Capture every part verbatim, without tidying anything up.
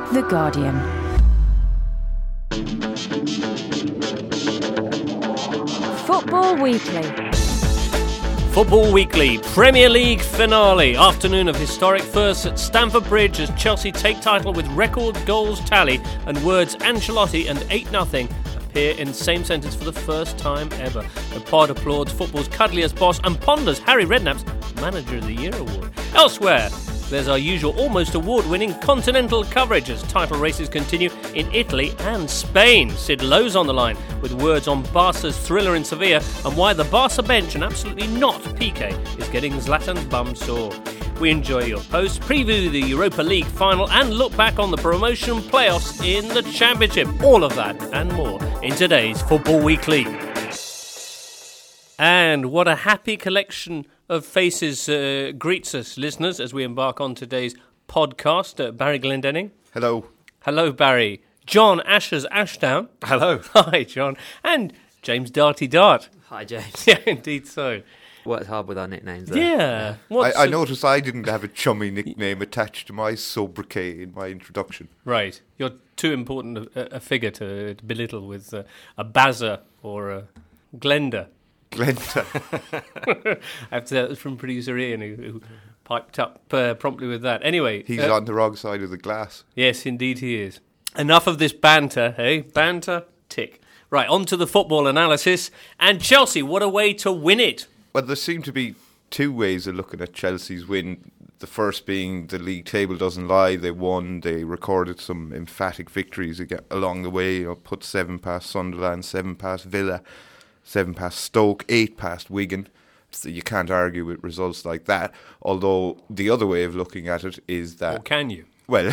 The Guardian. Football Weekly. Football Weekly, Premier League finale. Afternoon of historic firsts at Stamford Bridge as Chelsea take title with record goals tally and words Ancelotti and eight nothing appear in the same sentence for the first time ever. The pod applauds football's cuddliest boss and ponders Harry Redknapp's Manager of the Year award. Elsewhere, there's our usual almost award-winning continental coverage as title races continue in Italy and Spain. Sid Lowe's on the line with words on Barca's thriller in Sevilla and why the Barca bench and absolutely not Piqué is getting Zlatan's bum sore. We enjoy your posts, preview the Europa League final and look back on the promotion playoffs in the Championship. All of that and more in today's Football Weekly. And what a happy collection of faces uh, greets us, listeners, as we embark on today's podcast. Uh, Barry Glendenning. Hello. Hello, Barry. John Ashers Ashdown. Hello. Hi, John. And James Darty Dart. Hi, James. Yeah, indeed so. Worked hard with our nicknames there. Yeah. I, I noticed I didn't have a chummy nickname attached to my sobriquet in my introduction. Right. You're too important a, a figure to, to belittle with uh, a Bazza or a Glenda. Glenda. I have to say that was from producer Ian who, who piped up uh, promptly with that. Anyway. He's uh, on the wrong side of the glass. Yes, indeed he is. Enough of this banter, hey? Banter, tick. Right, on to the football analysis. And Chelsea, what a way to win it. Well, there seem to be two ways of looking at Chelsea's win. The first being the league table doesn't lie. They won. They recorded some emphatic victories along the way. You know, put seven past Sunderland, seven past Villa, seven past Stoke, eight past Wigan. So you can't argue with results like that. Although the other way of looking at it is that... Or can you? Well,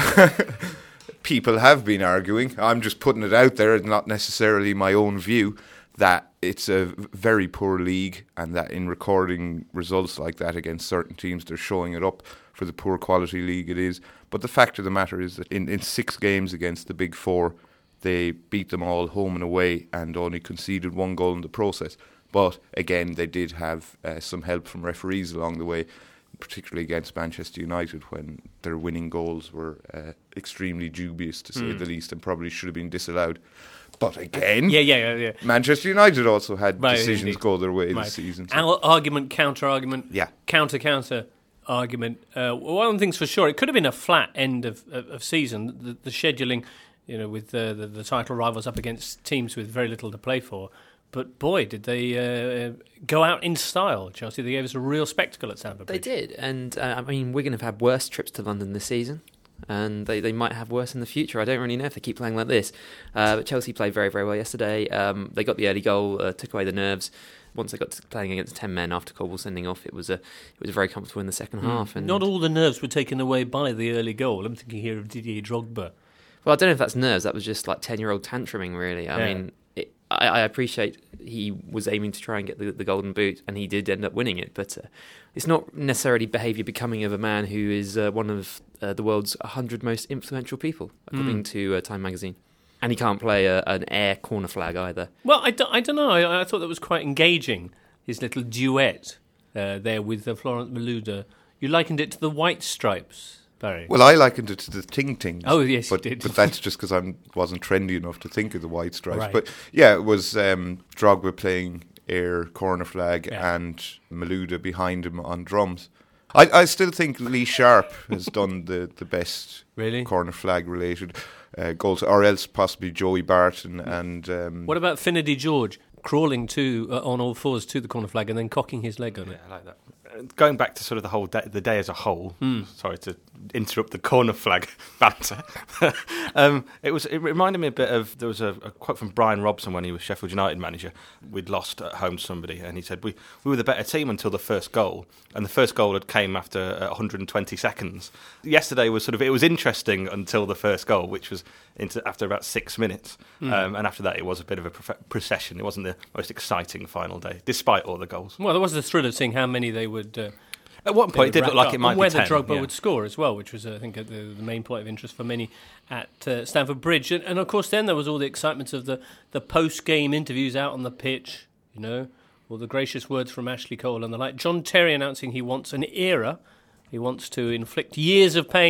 people have been arguing. I'm just putting it out there. It's not necessarily my own view that it's a very poor league and that in recording results like that against certain teams, they're showing it up for the poor quality league it is. But the fact of the matter is that in, in six games against the Big Four, they beat them all home and away and only conceded one goal in the process. But again, they did have uh, some help from referees along the way, particularly against Manchester United when their winning goals were uh, extremely dubious, to say mm. the least, and probably should have been disallowed. But again, yeah, yeah, yeah, yeah. Manchester United also had right, decisions indeed. go their way right. this season. So. Our argument, counter-argument, yeah. counter-counter argument. Uh, one thing's for sure, it could have been a flat end of, of, of season. The, the scheduling, you know, with uh, the, the title rivals up against teams with very little to play for. But boy, did they uh, go out in style, Chelsea. They gave us a real spectacle at Stamford Bridge. They did, and uh, I mean, Wigan have had worse trips to London this season, and they, they might have worse in the future. I don't really know if they keep playing like this. Uh, but Chelsea played very, very well yesterday. Um, they got the early goal, uh, took away the nerves. Once they got to playing against ten men after Colwell sending off, it was a, it was very comfortable in the second mm. half. And not all the nerves were taken away by the early goal. I'm thinking here of Didier Drogba. Well, I don't know if that's nerves. That was just like ten-year-old tantruming, really. I yeah. mean... I, I appreciate he was aiming to try and get the, the golden boot, and he did end up winning it. But uh, it's not necessarily behaviour becoming of a man who is uh, one of uh, the world's one hundred most influential people, according mm. to uh, Time magazine. And he can't play a, an air corner flag either. Well, I, d- I don't know. I, I thought that was quite engaging, his little duet uh, there with uh, Florent Malouda. You likened it to the White Stripes. Barry. Well, I likened it to the Ting Tings. Oh, yes, but, you did. But that's just because I wasn't trendy enough to think of the White Stripes. Right. But yeah, it was um, Drogba playing air corner flag yeah. and Malouda behind him on drums. I, I still think Lee Sharp has done the, the best really? corner flag related uh, goals, or else possibly Joey Barton and... Um, what about Finidi George crawling to uh, on all fours to the corner flag and then cocking his leg on yeah, it? I like that. Going back to sort of the whole day, the day as a whole. Mm. Sorry to interrupt the corner flag banter. um, it was. It reminded me a bit of there was a, a quote from Brian Robson when he was Sheffield United manager. We'd lost at home to somebody, and he said we we were the better team until the first goal, and the first goal had came after uh, one hundred twenty seconds. Yesterday was sort of it was interesting until the first goal, which was into after about six minutes, mm. um, and after that it was a bit of a prof- procession. It wasn't the most exciting final day, despite all the goals. Well, there was the thrill of seeing how many they would. Uh, At one point, it did look like it might and be where ten. the Drogba yeah. would score as well, which was, uh, I think, uh, the, the main point of interest for many at uh, Stamford Bridge. And, and, of course, then there was all the excitement of the, the post-game interviews out on the pitch, you know, all the gracious words from Ashley Cole and the like. John Terry announcing he wants an era. He wants to inflict years of pain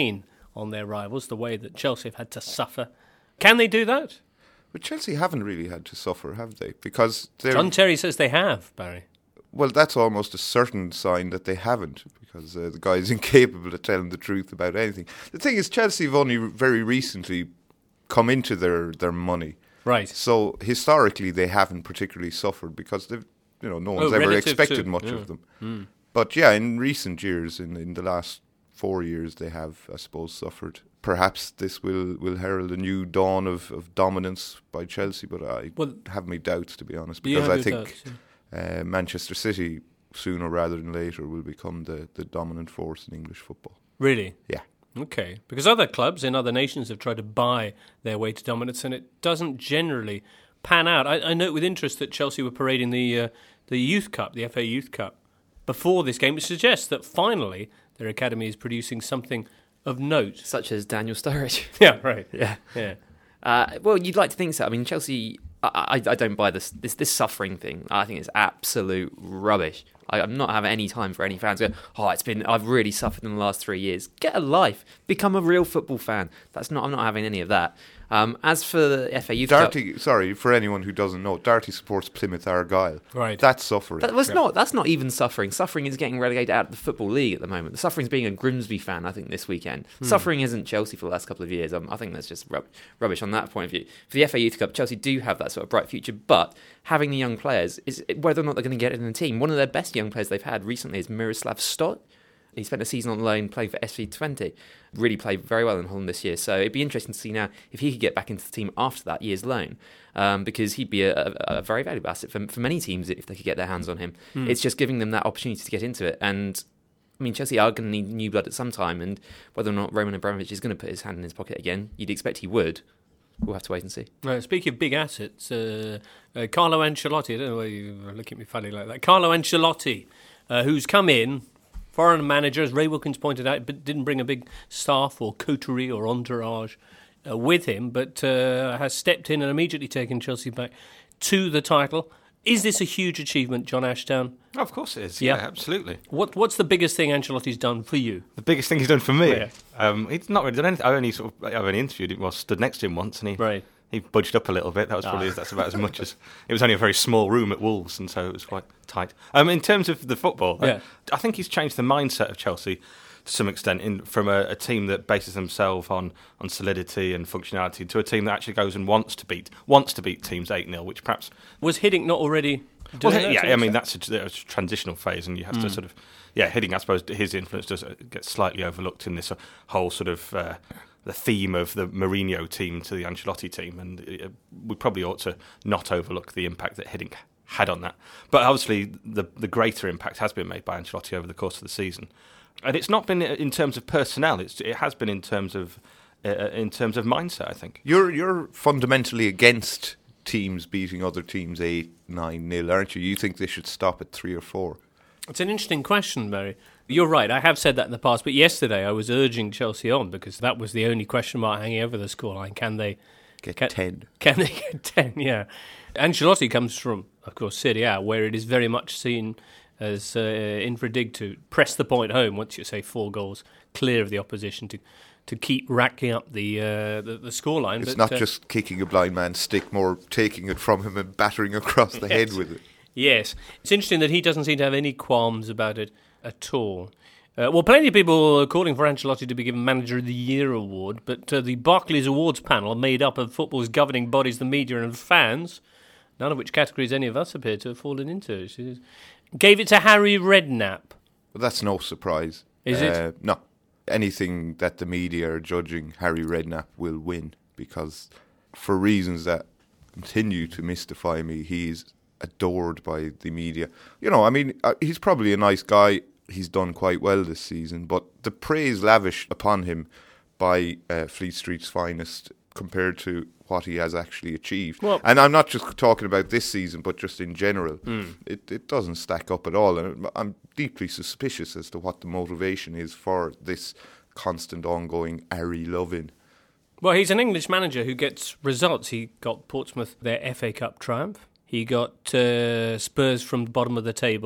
on their rivals, the way that Chelsea have had to suffer. Can they do that? But Chelsea haven't really had to suffer, have they? Because they're... John Terry says they have, Barry. Well, that's almost a certain sign that they haven't, because uh, the guy is incapable of telling the truth about anything. The thing is, Chelsea have only very recently come into their, their money. Right. So historically, they haven't particularly suffered because they've, you know, no one's Oh, ever relative expected to- much yeah. of them. Mm. But yeah, in recent years, in, in the last four years, they have, I suppose, suffered. Perhaps this will, will herald a new dawn of, of dominance by Chelsea, but I Well, have my doubts, to be honest, You because have I your think doubts, yeah. uh, Manchester City, sooner rather than later, will become the, the dominant force in English football. Really? Yeah. Okay. Because other clubs in other nations have tried to buy their way to dominance, and it doesn't generally pan out. I, I note with interest that Chelsea were parading the uh, the Youth Cup, the F A Youth Cup, before this game, which suggests that finally their academy is producing something of note. Such as Daniel Sturridge. Yeah, right. Yeah. Yeah. Uh, well, you'd like to think so. I mean, Chelsea, I, I, I don't buy this, this this suffering thing. I think it's absolute rubbish. I, I'm not having any time for any fans to go, oh, it's been, I've really suffered in the last three years. Get a life. Become a real football fan. That's not. I'm not having any of that. Um, as for the F A Youth Cup... Darty, sorry, for anyone who doesn't know, Darty supports Plymouth Argyle. Right. That's suffering. That was Yeah. not. That's not even suffering. Suffering is getting relegated out of the Football League at the moment. The suffering is being a Grimsby fan, I think, this weekend. Hmm. Suffering isn't Chelsea for the last couple of years. Um, I think that's just rub- rubbish on that point of view. For the F A Youth Cup, Chelsea do have that sort of bright future, but having the young players, is whether or not they're going to get it in the team. One of their best young players they've had recently is Miroslav Stott. He spent a season on loan playing for S V twenty. Really played very well in Holland this year. So it'd be interesting to see now if he could get back into the team after that year's loan, um, because he'd be a, a, a very valuable asset for, for many teams if they could get their hands on him. Hmm. It's just giving them that opportunity to get into it. And I mean, Chelsea are going to need new blood at some time. And whether or not Roman Abramovich is going to put his hand in his pocket again, you'd expect he would. We'll have to wait and see. Right, speaking of big assets, uh, uh, Carlo Ancelotti, I don't know why you look at me funny like that. Carlo Ancelotti, uh, who's come in, foreign manager, as Ray Wilkins pointed out, but didn't bring a big staff or coterie or entourage uh, with him, but uh, has stepped in and immediately taken Chelsea back to the title. Is this a huge achievement, John Ashdown? Oh, of course it is. Yeah. Yeah, absolutely. What What's the biggest thing Ancelotti's done for you? The biggest thing he's done for me. Yeah. Um, he's not really done anything. I only sort of, I've only interviewed him, well, stood next to him once, and he Right. he budged up a little bit. That was probably Ah. that's about as much as it was. Only a very small room at Wolves, and so it was quite tight. Um, in terms of the football, Yeah. I, I think he's changed the mindset of Chelsea to some extent, in from a, a team that bases themselves on on solidity and functionality to a team that actually goes and wants to beat wants to beat teams eight nil, which perhaps. Was Hiddink not already Well, doing that? yeah, I mean that's a, a transitional phase, and you have to sort of, yeah, Hiddink. I suppose his influence does get slightly overlooked in this whole sort of uh, the theme of the Mourinho team to the Ancelotti team, and uh, we probably ought to not overlook the impact that Hiddink had on that. But obviously, the the greater impact has been made by Ancelotti over the course of the season, and it's not been in terms of personnel. It's it has been in terms of uh, in terms of mindset, I think. You're you're fundamentally against teams beating other teams eight, nine nil, aren't you? You think they should stop at three or four? It's an interesting question, Barry. You're right, I have said that in the past, but yesterday I was urging Chelsea on because that was the only question mark hanging over the scoreline. Can they Get can, ten. Can they get ten? Yeah. Ancelotti comes from, of course, Serie A, where it is very much seen as uh, infra dig to press the point home once you say four goals clear of the opposition to to keep racking up the uh, the, the scoreline. It's but, not uh, just kicking a blind man's stick, more taking it from him and battering across the head Yes. with it. Yes. It's interesting that he doesn't seem to have any qualms about it at all. Uh, well, plenty of people are calling for Ancelotti to be given Manager of the Year award, but uh, the Barclays Awards panel, made up of football's governing bodies, the media and fans, none of which categories any of us appear to have fallen into, gave it to Harry Redknapp. But that's no surprise. Is it? Uh, no. Anything that the media are judging, Harry Redknapp will win, because for reasons that continue to mystify me, he's adored by the media. You know, I mean, uh, he's probably a nice guy. He's done quite well this season, but the praise lavished upon him by uh, Fleet Street's finest compared to what he has actually achieved. Well- and I'm not just talking about this season, but just in general. Mm. It, it doesn't stack up at all. And I'm deeply suspicious as to what the motivation is for this constant ongoing Harry loving. Well, he's an English manager who gets results. He got Portsmouth their F A Cup triumph. He got uh, Spurs from the bottom of the table.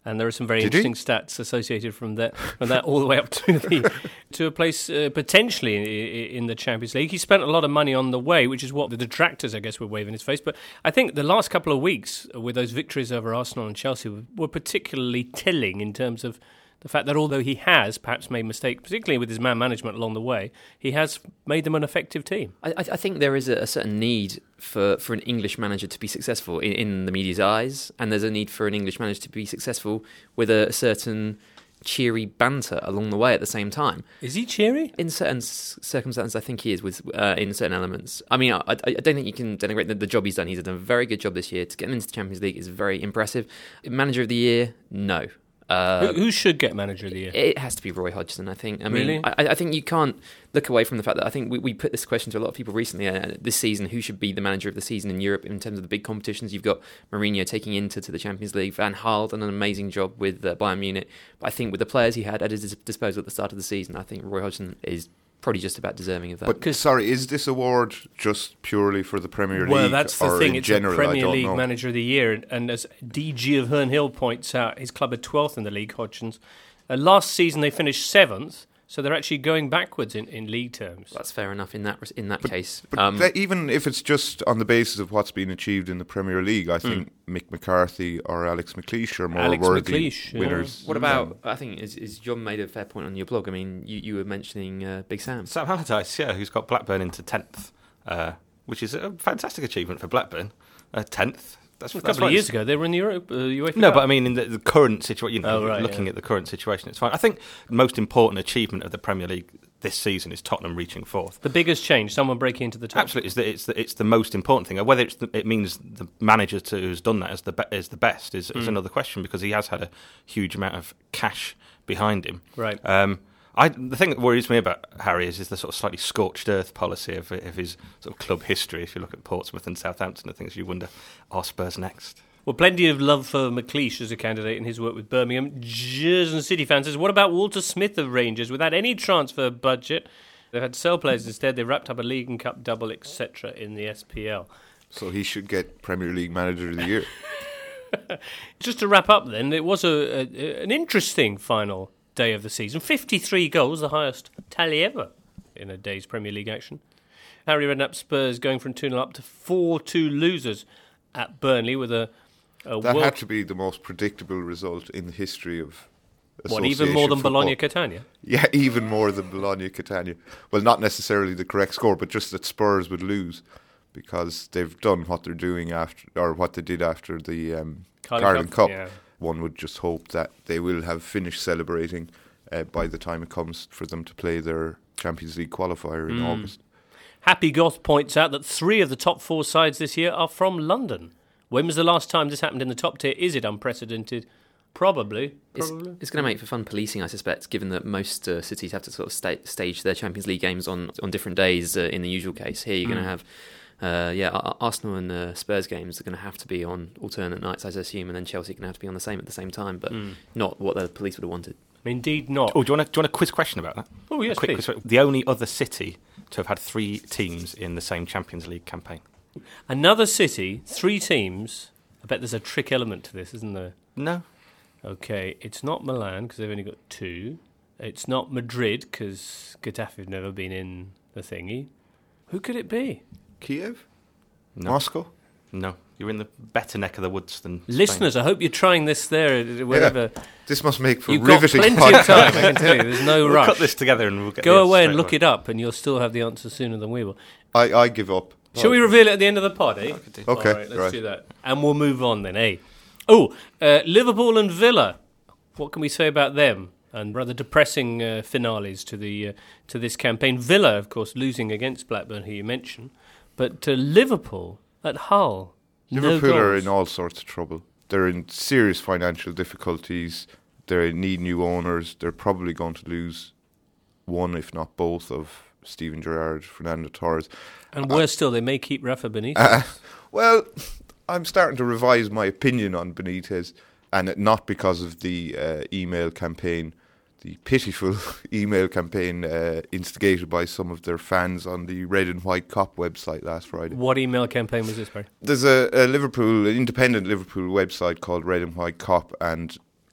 And there are some very Did interesting he? stats associated from that, from that all the way up to the to a place uh, potentially in, in the Champions League. He spent a lot of money on the way, which is what the detractors, I guess, were waving in his face. But I think the last couple of weeks with those victories over Arsenal and Chelsea were, were particularly telling in terms of the fact that although he has perhaps made mistakes, particularly with his man management along the way, he has made them an effective team. I, I think there is a, a certain need for, for an English manager to be successful in, in the media's eyes, and there's a need for an English manager to be successful with a, a certain cheery banter along the way at the same time. Is he cheery? In certain s- circumstances, I think he is, with uh, in certain elements. I mean, I, I don't think you can denigrate the, the job he's done. He's done a very good job this year. To get him into the Champions League is very impressive. Manager of the Year, no. Uh, who, who should get Manager of the Year? It has to be Roy Hodgson, I think. I mean, really? I, I think you can't look away from the fact that I think we, we put this question to a lot of people recently uh, this season, who should be the Manager of the season in Europe in terms of the big competitions. You've got Mourinho taking Inter to the Champions League. Van Gaal done an amazing job with uh, Bayern Munich. But I think with the players he had at his disposal at the start of the season, I think Roy Hodgson is probably just about deserving of that. But sorry, is this award just purely for the Premier League? Well, that's the or thing. In it's general, the Premier I don't League know. Manager of the Year, and, and as D G of Herne Hill points out, his club are twelfth in the league. Hodgson's. Uh, last season they finished seventh, so they're actually going backwards in, in league terms. That's fair enough in that res- in that But, case. but Um, that- even if it's just on the basis of what's been achieved in the Premier League, I think Mick McCarthy or Alex McLeish are more Alex worthy McLeish, yeah. winners. what about? I think is, is John made a fair point on your blog. I mean, you, you were mentioning uh, Big Sam. Sam Allardyce, yeah, who's got Blackburn into tenth, uh, which is a fantastic achievement for Blackburn. Uh, tenth. That's, A that's couple of fine. years ago, they were in the Europe, uh, UEFA No, Cup. but I mean, in the, the current situation, you know, Oh, right, looking yeah. at the current situation, it's fine. I think the most important achievement of the Premier League this season is Tottenham reaching fourth. The biggest change, someone breaking into the top. Absolutely, it's the, it's the, it's the most important thing. Whether it's the, it means the manager to, who's done that is the be, is the best is, is Mm. another question, because he has had a huge amount of cash behind him. Right. Um, I, the thing that worries me about Harry is, is the sort of slightly scorched earth policy of, of his sort of club history. If you look at Portsmouth and Southampton and things, you wonder, are Spurs next? Well, plenty of love for McLeish as a candidate in his work with Birmingham. Jersey City fans says, what about Walter Smith of Rangers? Without any transfer budget, they've had to sell players instead. They wrapped up a League and Cup double, et cetera in the S P L. So he should get Premier League Manager of the Year. Just to wrap up then, it was a, a an interesting final day of the season. fifty-three goals, the highest tally ever in a day's Premier League action. Harry Redknapp Spurs going from two nil up to four two losers at Burnley with a, a That world, had to be the most predictable result in the history of what, even more than association football. Bologna-Catania? Yeah, even more than Bologna-Catania. Well, not necessarily the correct score, but just that Spurs would lose because they've done what they're doing after, or what they did after the um, Carling Carling Cup, Cup. yeah. One would just hope that they will have finished celebrating uh, by the time it comes for them to play their Champions League qualifier in Mm. August. Happy Goth points out that three of the top four sides this year are from London. When was the last time this happened in the top tier? Is it unprecedented? Probably. It's, Probably. it's going to make for fun policing, I suspect, given that most uh, cities have to sort of sta- stage their Champions League games on, on different days uh, in the usual case. Here you're Mm. going to have, uh, yeah, Ar- Arsenal and uh, Spurs games are going to have to be on alternate nights, I assume, and then Chelsea can have to be on the same at the same time, but Mm. not what the police would have wanted. Indeed not. Oh, do you want a, do you want a quiz question about that? Oh, yes, A quick please. quiz. The only other city to have had three teams in the same Champions League campaign. Another city, three teams. I bet there's a trick element to this, isn't there? No. Okay, it's not Milan because they've only got two. It's not Madrid because Getafe have never been in the thingy. Who could it be? Kiev? No. Moscow? No. You're in the better neck of the woods than Spain. Listeners, I hope you're trying this there, wherever. Yeah. This must make for You've got riveting plenty of podcast. time, I can tell you. There's no We'll rush. cut this together and we'll get Go the away answer and straight look away. it up, and you'll still have the answer sooner than we will. I, I give up. Shall we reveal it at the end of the pod, eh? Okay, All right, let's right. do that. And we'll move on then, eh? Oh, uh, Liverpool and Villa. What can we say about them? And rather depressing uh, finales to the uh, to this campaign. Villa, of course, losing against Blackburn, who you mentioned. But uh, Liverpool at Hull. Liverpool no are goals. in all sorts of trouble. They're in serious financial difficulties. They need new owners. They're probably going to lose one, if not both, of Steven Gerrard, Fernando Torres. And worse still, they may keep Rafa Benitez. Uh, well, I'm starting to revise my opinion on Benitez, and it, not because of the uh, email campaign, the pitiful email campaign uh, instigated by some of their fans on the Red and White Cop website last Friday. What email campaign was this, Barry? There's a, a Liverpool, an independent Liverpool website called Red and White Cop, and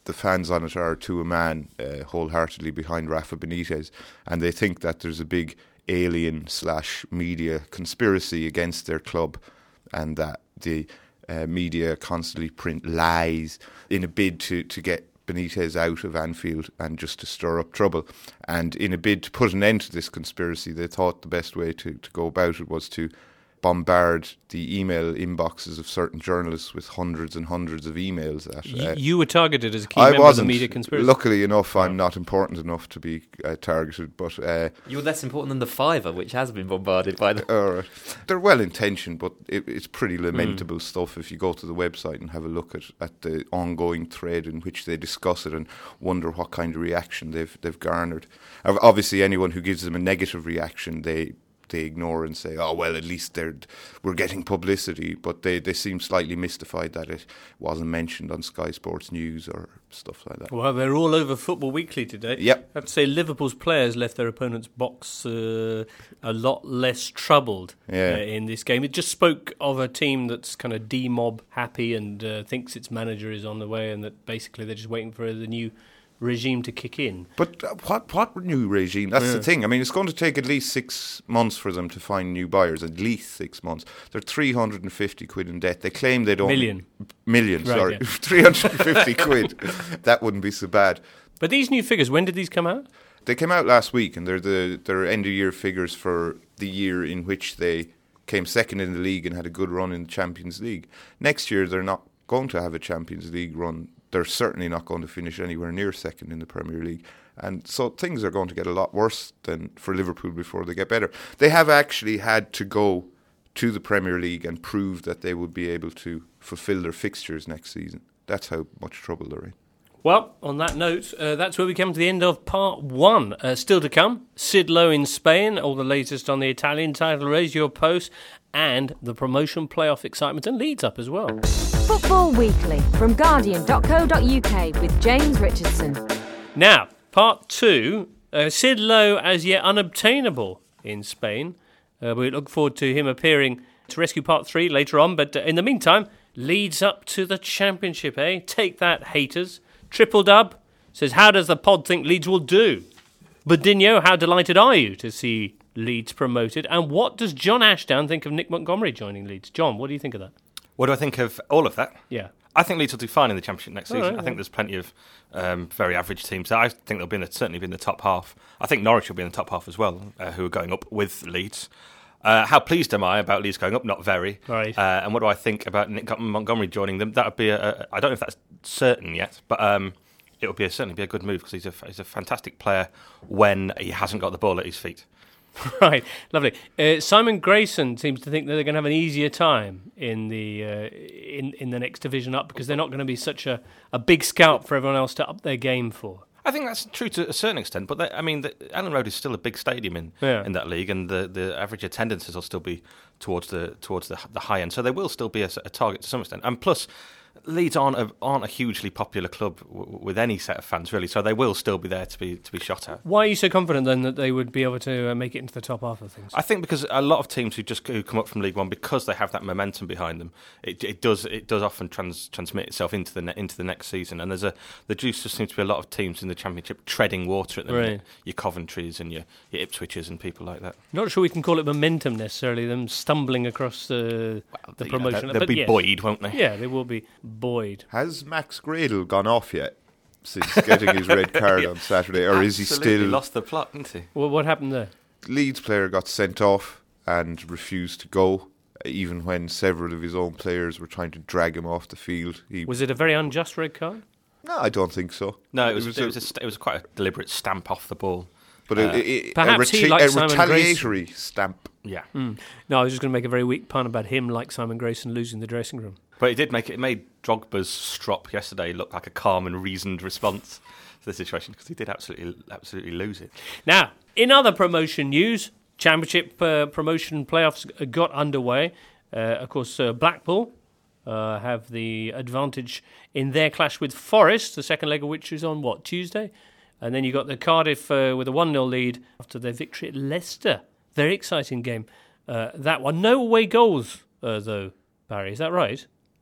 the fans on it are to a man uh, wholeheartedly behind Rafa Benitez, and they think that there's a big alien slash media conspiracy against their club, and that the uh, media constantly print lies in a bid to, to get Benitez out of Anfield and just to stir up trouble. And in a bid to put an end to this conspiracy, they thought the best way to, to go about it was to bombard the email inboxes of certain journalists with hundreds and hundreds of emails. At, uh, you, you were targeted as a key I member wasn't. of the media conspiracy. Luckily enough, I'm not important enough to be uh, targeted, but uh, You're less important than the Fiver, which has been bombarded by the... uh, they're well intentioned, but it, it's pretty lamentable Mm. stuff if you go to the website and have a look at, at the ongoing thread in which they discuss it and wonder what kind of reaction they've they've garnered. Obviously, anyone who gives them a negative reaction, they they ignore and say, oh, well, at least they're we're getting publicity. But they, they seem slightly mystified that it wasn't mentioned on Sky Sports News or stuff like that. Well, they're all over Football Weekly today. Yep. I have to say Liverpool's players left their opponent's box uh, a lot less troubled Yeah. uh, in this game. It just spoke of a team that's kind of D-mob happy and uh, thinks its manager is on the way, and that basically they're just waiting for the new regime to kick in. But uh, what what new regime? That's Yeah. the thing. I mean, it's going to take at least six months for them to find new buyers. At least six months. They're three hundred and fifty quid in debt. They claim they don't Million. million. Right, sorry, yeah. three hundred and fifty quid. That wouldn't be so bad. But these new figures, when did these come out? They came out last week, and they're the they're end of year figures for the year in which they came second in the league and had a good run in the Champions League. Next year, they're not going to have a Champions League run. They're certainly not going to finish anywhere near second in the Premier League. And so things are going to get a lot worse than for Liverpool before they get better. They have actually had to go to the Premier League and prove that they would be able to fulfil their fixtures next season. That's how much trouble they're in. Well, on that note, uh, that's where we come to the end of part one. Uh, still to come, Sid Lowe in Spain, all the latest on the Italian title race, your post, and the promotion playoff excitement, and Leeds up as well. Football Weekly from Guardian dot co dot uk with James Richardson. Now, part two, uh, Sid Lowe as yet unobtainable in Spain. Uh, we look forward to him appearing to rescue part three later on, but uh, in the meantime, Leeds up to the Championship, eh? Take that, haters. Triple Dub says, how does the pod think Leeds will do? Budinho, how delighted are you to see Leeds promoted? And what does John Ashdown think of Nick Montgomery joining Leeds? John, what do you think of that? What do I think of all of that? Yeah. I think Leeds will do fine in the Championship next season. All right, I yeah. think there's plenty of um, very average teams. I think they'll be in the, certainly be in the top half. I think Norwich will be in the top half as well, uh, who are going up with Leeds. Uh, how pleased am I about Leeds going up? Not very. Right. Uh, and what do I think about Nick Montgomery joining them? That would be a, a, I don't know if that's certain yet, but um, it would be a, certainly be a good move because he's a, he's a fantastic player when he hasn't got the ball at his feet. Right, lovely. Uh, Simon Grayson seems to think that they're going to have an easier time in the uh, in in the next division up because they're not going to be such a, a big scalp for everyone else to up their game for. I think that's true to a certain extent, but they, I mean, the, Ellen Road is still a big stadium in Yeah. in that league, and the, the average attendances will still be towards the towards the, the high end, so they will still be a, a target to some extent. And plus, Leeds aren't a, aren't a hugely popular club w- with any set of fans really, so they will still be there to be to be shot at. Why are you so confident then that they would be able to uh, make it into the top half of things? I think because a lot of teams who just who come up from League One, because they have that momentum behind them, it, it does it does often trans, transmit itself into the ne- into the next season. And there's a there just seems to be a lot of teams in the Championship treading water at the Right. minute. Your Coventrys and your, your Ipswiches and people like that. Not sure we can call it momentum necessarily, them stumbling across the, the You know, promotion. they'll, they'll but be yes. buoyed, won't they? Yeah, they will be buoyed. Has Max Gradle gone off yet since getting his red card on Saturday, or is he Absolutely still... lost the plot, didn't he? Well, what happened there? Leeds player got sent off and refused to go, even when several of his own players were trying to drag him off the field. He, Was it a very unjust red card? no, I don't think so. No, it was it a- was a, st- it was quite a deliberate stamp off the ball. But Uh, a, a, perhaps a, he, reti- like a Simon retaliatory stamp. Yeah, No, I was just going to make a very weak pun about him, like Simon Grayson, losing the dressing room. but it did make it, it made Drogba's strop yesterday look like a calm and reasoned response to the situation because he did absolutely absolutely lose it. Now, in other promotion news, Championship uh, promotion playoffs got underway. Uh, of course, uh, Blackpool uh, have the advantage in their clash with Forest, the second leg of which is on, what, Tuesday? And then you got the Cardiff uh, with a one nil lead after their victory at Leicester. Very exciting game, uh, that one. No away goals, uh, though, Barry. Is that right?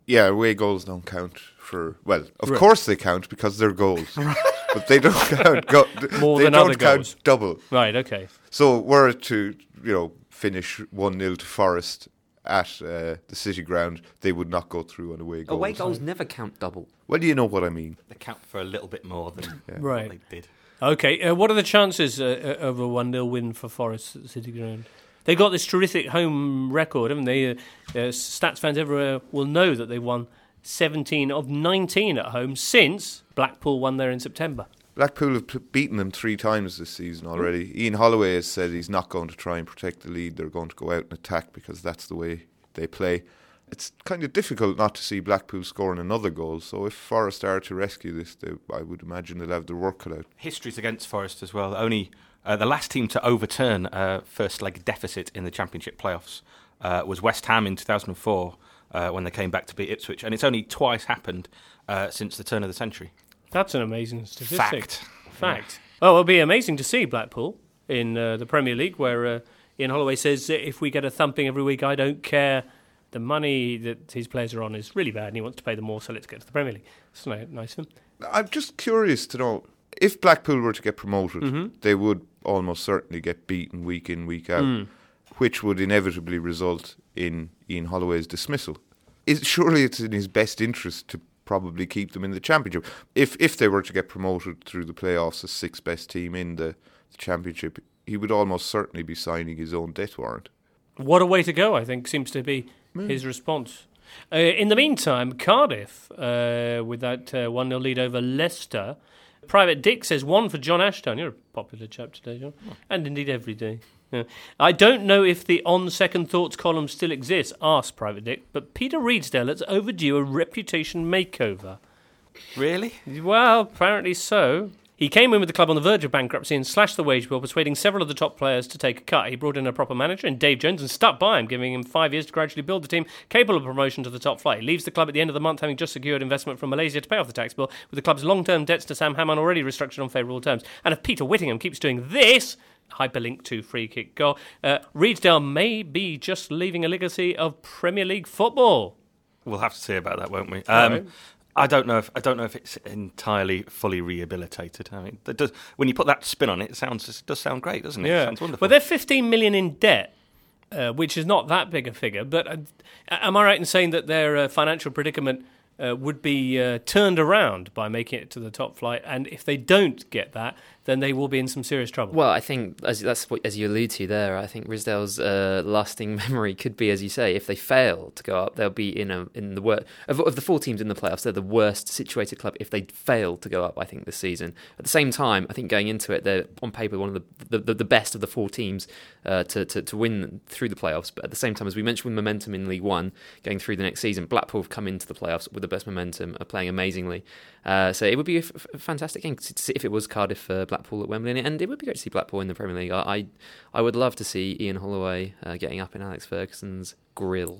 Yeah, away goals don't count for... Well, of Right. course they count because they're goals. But they don't count... Go, More they than don't other count goals. double. Right, okay. So were it to, you know, finish one nil to Forest at uh, the City Ground, they would not go through on away goals. Away goals never count double. Well, you know what I mean. They count for a little bit more than Right. what they did. Okay, uh, what are the chances uh, of a one nil win for Forest at the City Ground? They got this terrific home record, haven't they? Uh, uh, Stats fans everywhere will know that they won seventeen of nineteen at home since Blackpool won there in September. Blackpool have p- beaten them three times this season already. Ian Holloway has said he's not going to try and protect the lead. They're going to go out and attack because that's the way they play. It's kind of difficult not to see Blackpool scoring another goal. So if Forest are to rescue this, they, I would imagine they'll have their work cut out. History's against Forest as well. Only uh, the last team to overturn a first leg deficit in the Championship playoffs uh, was West Ham in two thousand four uh, when they came back to beat Ipswich. And it's only twice happened uh, since the turn of the century. That's an amazing statistic. Fact. Fact. Oh, it'll be amazing to see Blackpool in uh, the Premier League, where uh, Ian Holloway says, if we get a thumping every week, I don't care. The money that his players are on is really bad, and he wants to pay them more, so let's get to the Premier League. It's ni- nice of him. I'm just curious to know, if Blackpool were to get promoted, Mm-hmm. they would almost certainly get beaten week in, week out, Mm. which would inevitably result in Ian Holloway's dismissal. Is, surely it's in his best interest to probably keep them in the Championship. If if they were to get promoted through the playoffs as sixth best team in the, the Championship, he would almost certainly be signing his own death warrant. What a way to go, I think, seems to be his response. Uh, in the meantime, Cardiff, uh, with that uh, one nil lead over Leicester. Private Dick says one for John Ashton. You're a popular chap today, John. And indeed every day. Yeah. I don't know if the On Second Thoughts column still exists, asked Private Dick, but Peter Reedsdale is overdue a reputation makeover. Really? Well, apparently so. He came in with the club on the verge of bankruptcy and slashed the wage bill, persuading several of the top players to take a cut. He brought in a proper manager in Dave Jones and stuck by him, giving him five years to gradually build the team capable of promotion to the top flight. He leaves the club at the end of the month, having just secured investment from Malaysia to pay off the tax bill, with the club's long-term debts to Sam Hammond already restructured on favourable terms. And if Peter Whittingham keeps doing this, hyperlink to free kick goal, uh, Reedsdale may be just leaving a legacy of Premier League football. We'll have to see about that, won't we? Um, Right. I don't know if I don't know if it's entirely fully rehabilitated. I mean, that does, when you put that spin on it, it sounds it does sound great, doesn't it? It sounds wonderful. Well, they're fifteen million in debt, uh, which is not that big a figure. But uh, am I right in saying that their uh, financial predicament uh, would be uh, turned around by making it to the top flight? And if they don't get that, then they will be in some serious trouble. Well, I think as that's what as you allude to there, I think Ridsdale's uh, lasting memory could be, as you say, if they fail to go up, they'll be in a in the worst of, of the four teams in the playoffs. They're the worst situated club if they fail to go up. I think this season. At the same time, I think going into it, they're on paper one of the the, the best of the four teams uh, to, to to win through the playoffs. But at the same time, as we mentioned, with momentum in League One going through the next season, Blackpool have come into the playoffs with the best momentum, are playing amazingly. Uh, so it would be a, f- a fantastic game to see if it was Cardiff uh, Blackpool at Wembley, and it would be great to see Blackpool in the Premier League. I I, I would love to see Ian Holloway uh, getting up in Alex Ferguson's grill.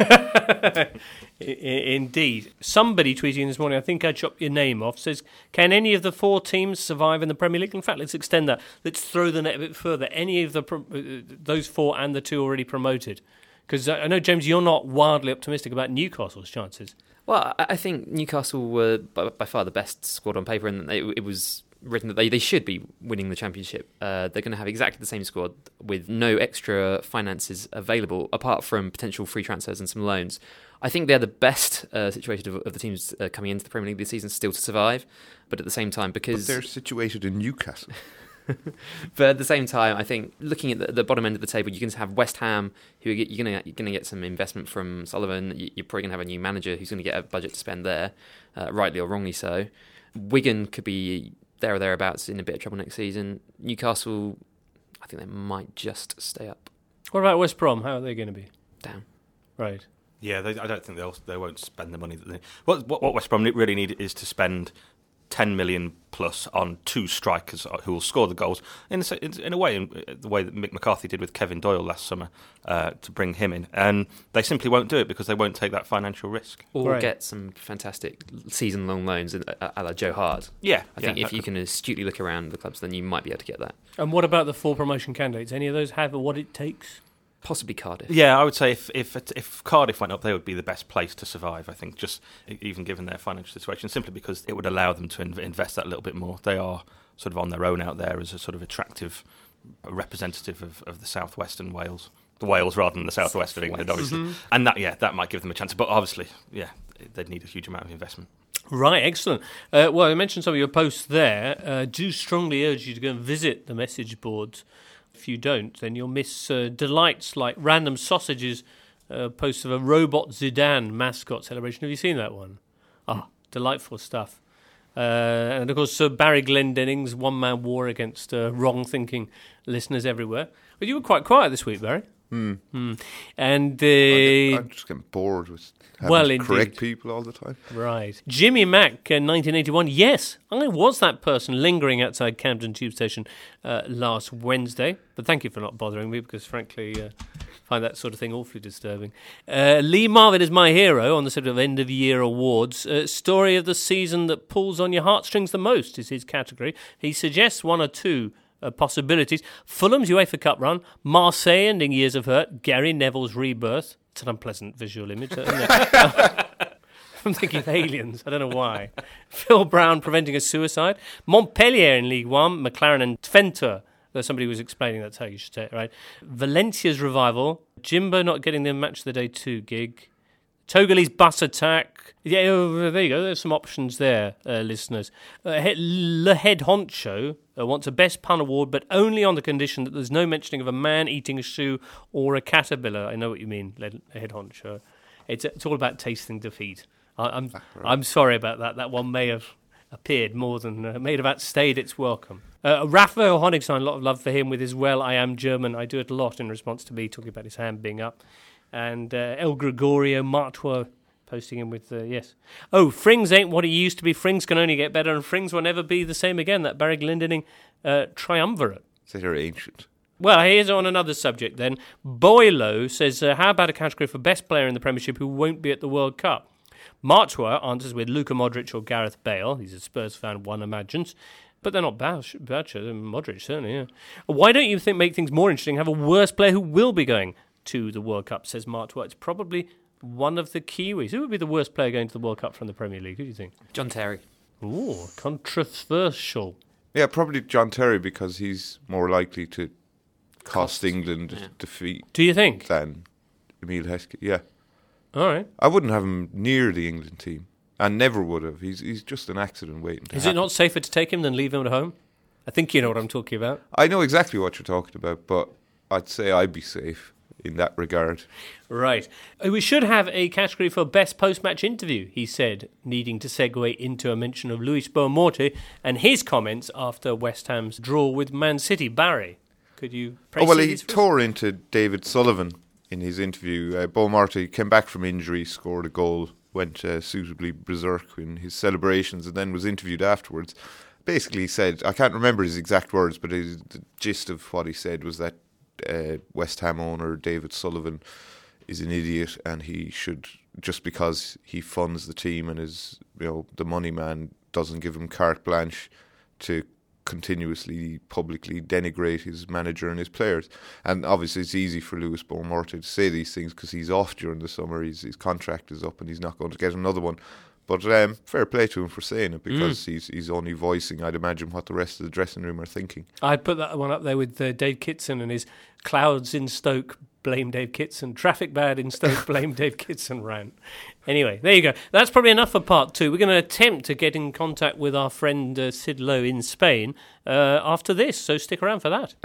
I- Indeed. Somebody tweeting this morning, I think I chopped your name off, says, can any of the four teams survive in the Premier League? In fact, let's extend that. Let's throw the net a bit further. Any of the pro- uh, those four and the two already promoted? Because I know, James, you're not wildly optimistic about Newcastle's chances. Well, I I think Newcastle were by, by far the best squad on paper, and it, it was written that they, they should be winning the championship. Uh, they're going to have exactly the same squad with no extra finances available, apart from potential free transfers and some loans. I think they're the best uh, situated of, of the teams uh, coming into the Premier League this season still to survive, but at the same time, because... But they're situated in Newcastle. But at the same time, I think looking at the, the bottom end of the table, you can have West Ham, who are, you're going you're to get some investment from Sullivan. You're probably going to have a new manager who's going to get a budget to spend there, uh, rightly or wrongly so. Wigan could be there or thereabouts in a bit of trouble next season. Newcastle, I think they might just stay up. What about West Brom? How are they going to be? Down. Right. Yeah, they, I don't think they'll they won't spend the money that they. What what, what West Brom really need is to spend ten million plus on two strikers who will score the goals in a, in a way, in the way that Mick McCarthy did with Kevin Doyle last summer uh, to bring him in, and they simply won't do it because they won't take that financial risk. Or Right. get some fantastic season-long loans a, a la Joe Hart. Yeah, I think yeah, if that you could- can astutely look around the clubs, then you might be able to get that. And what about the four promotion candidates? Any of those have what it takes? Possibly Cardiff. Yeah, I would say if, if if Cardiff went up, they would be the best place to survive, I think, just even given their financial situation, simply because it would allow them to inv- invest that little bit more. They are sort of on their own out there as a sort of attractive representative of, of the southwestern Wales. The Wales rather than the southwest of England, obviously. Mm-hmm. And that, yeah, that might give them a chance. But obviously, yeah, they'd need a huge amount of investment. Right, excellent. Uh, well, I mentioned some of your posts there. Uh, do strongly urge you to go and visit the message boards. If you don't, then you'll miss uh, delights like Random Sausages, uh, posts of a Robot Zidane mascot celebration. Have you seen that one? Ah, delightful stuff. Uh, and of course, uh, Barry Glendenning's one-man war against uh, wrong-thinking listeners everywhere. But you were quite quiet this week, Barry. Hmm. Mm. And uh, I'm just getting bored with having well, to indeed. correct people all the time. Right. Jimmy Mack, uh, nineteen eighty-one. Yes, I was that person lingering outside Camden Tube Station uh, last Wednesday. But thank you for not bothering me, because frankly, uh, I find that sort of thing awfully disturbing. Uh, Lee Marvin is my hero on the sort of end-of-year awards. Uh, story of the season that pulls on your heartstrings the most is his category. He suggests one or two Uh, possibilities. Fulham's UEFA Cup run, Marseille ending years of hurt, Gary Neville's rebirth. It's an unpleasant visual image, isn't it? I'm thinking of aliens. I don't know why. Phil Brown preventing a suicide. Montpellier in League One, McLaren and Twente. Though somebody was explaining that's how you should say it, right? Valencia's revival. Jimbo not getting the match of the day two gig. Togolese bus attack. Yeah, oh, there you go. There's some options there, uh, listeners. Uh, he- Le Head Honcho uh, wants a Best Pun award, but only on the condition that there's no mentioning of a man eating a shoe or a caterpillar. I know what you mean, Le Head Honcho. It's it's all about tasting defeat. I, I'm ah, right. I'm sorry about that. That one may have appeared more than uh, may have outstayed its welcome. Uh, Raphael Honigstein, a lot of love for him with his "Well, I am German. I do it a lot" in response to me talking about his hand being up. And uh, El Gregorio Martua posting him with, uh, yes. Oh, Frings ain't what he used to be. Frings can only get better, and Frings will never be the same again. That Barry Glendenning uh, triumvirate. So they're ancient. Well, here's on another subject then. Boylo says, uh, how about a category for best player in the Premiership who won't be at the World Cup? Martua answers with Luka Modric or Gareth Bale. He's a Spurs fan, one imagines. But they're not bad, bad Modric, certainly, yeah. Why don't you think make things more interesting? Have a worse player who will be going to the World Cup, says Martua. It's probably one of the Kiwis. Who would be the worst player going to the World Cup from the Premier League? Who do you think? John Terry. Ooh, controversial. Yeah, probably John Terry, because he's more likely to cost, cost. England yeah. defeat. Do you think? Than Emile Heskey, yeah. All right. I wouldn't have him near the England team, and never would have. He's he's just an accident waiting to Is happen. it not safer to take him than leave him at home? I think you know what I'm talking about. I know exactly what you're talking about, but I'd say I'd be safe in that regard. Right. We should have a category for best post-match interview, he said, needing to segue into a mention of Luis Boamorti and his comments after West Ham's draw with Man City. Barry, could you praise Oh, well, he tore into David Sullivan in his interview. Uh, Boamorti came back from injury, scored a goal, went uh, suitably berserk in his celebrations, and then was interviewed afterwards. Basically, he said, I can't remember his exact words, but his, the gist of what he said was that Uh, West Ham owner David Sullivan is an idiot, and he should, just because he funds the team and is, you know, the money man, doesn't give him carte blanche to continuously publicly denigrate his manager and his players. And obviously it's easy for Luis Boamorti to say these things because he's off during the summer. He's, his contract is up and he's not going to get another one. But um, fair play to him for saying it, because mm. he's he's only voicing, I'd imagine, what the rest of the dressing room are thinking. I'd put that one up there with uh, Dave Kitson and his clouds in Stoke, blame Dave Kitson, traffic bad in Stoke, blame Dave Kitson rant. Anyway, there you go. That's probably enough for part two. We're going to attempt to get in contact with our friend uh, Sid Lowe in Spain uh, after this, so stick around for that.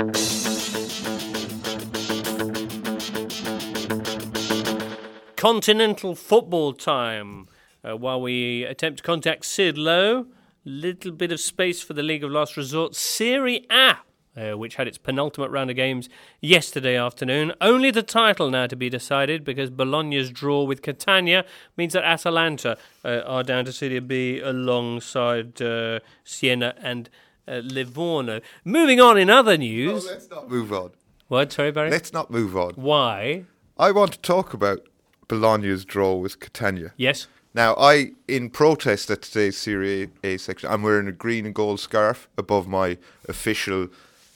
Continental football time. Uh, while we attempt to contact Sid Lowe, little bit of space for the League of Last Resort. Serie A, uh, which had its penultimate round of games yesterday afternoon. Only the title now to be decided, because Bologna's draw with Catania means that Atalanta uh, are down to Serie B alongside uh, Siena and uh, Livorno. Moving on in other news... No, let's not move on. What? Sorry, Barry? Let's not move on. Why? I want to talk about Bologna's draw with Catania. Yes. Now, I, in protest at today's Serie A section, I'm wearing a green and gold scarf above my official